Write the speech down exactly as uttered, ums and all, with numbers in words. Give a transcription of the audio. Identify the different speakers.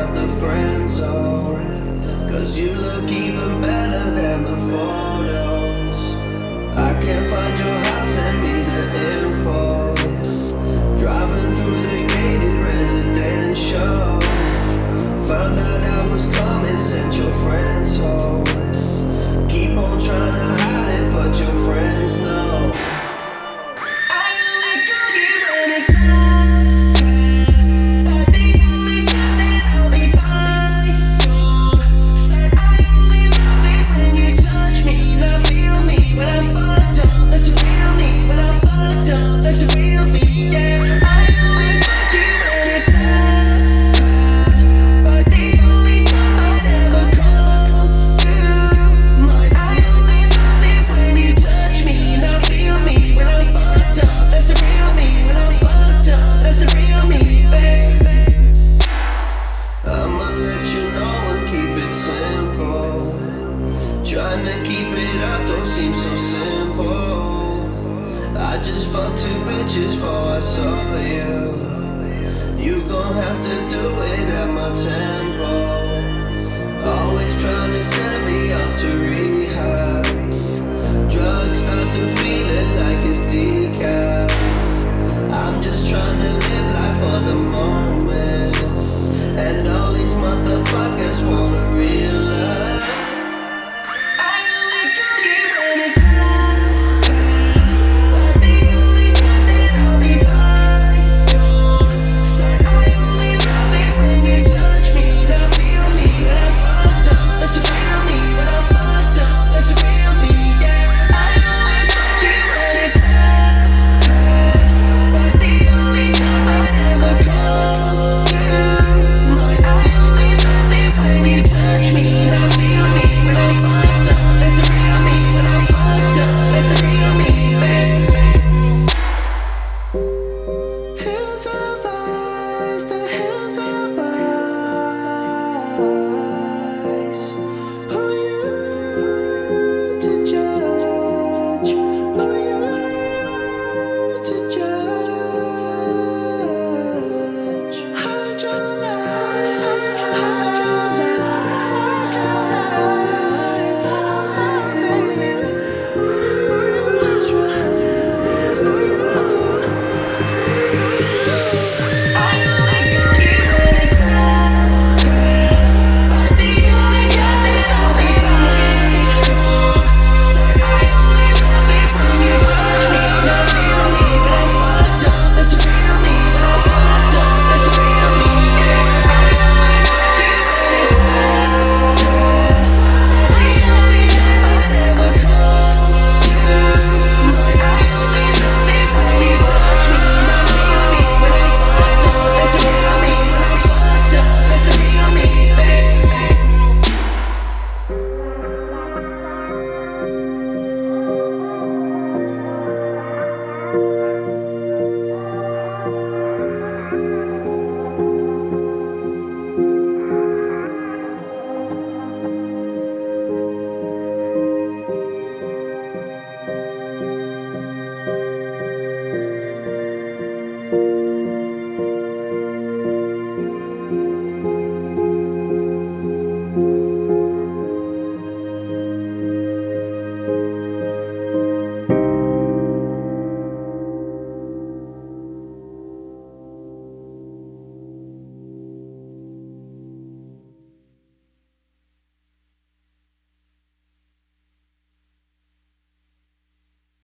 Speaker 1: out the friend zone, 'cause you look even better than the photos. I can't find your house, send me the info. Driving through the gated residential, found out I was coming, sent your friends home. Keep on trying to hide it, but your friends know. I only call you when it's time, but the only time that I'll be by your side. I only love it when you touch me, now feel me when I'm fucked up. That's the real me when I'm fucked up. That's the real me, yeah. I only fuck you when it's time, but the only time I'd ever call you mine. I only love it when you touch me, now feel me when I'm fucked up. That's the real me when I'm fucked up. That's the real me, baby. I'ma let you know and keep it simple. Trying to keep it up don't seem so simple. I just fucked two bitches before I saw you. You gon' have to do it at my tempo. Always trying to send me up to rehab. Drugs start to feel it like it's decaf. I'm just trying to live life for the moment, and all these motherfuckers wanna real love. I only call you when it's time, but the only time that I'll be by your side. I only love it when you touch me, now feel me when I'm fucked up. That's the real me when I'm fucked up. That's the real me, yeah. I only fuck you when it's time, but the only time I'd ever call you mine. I only love it when you touch me, now feel me when I'm fucked up. That's the real me when I'm fucked up. That's the real me, baby. Hills of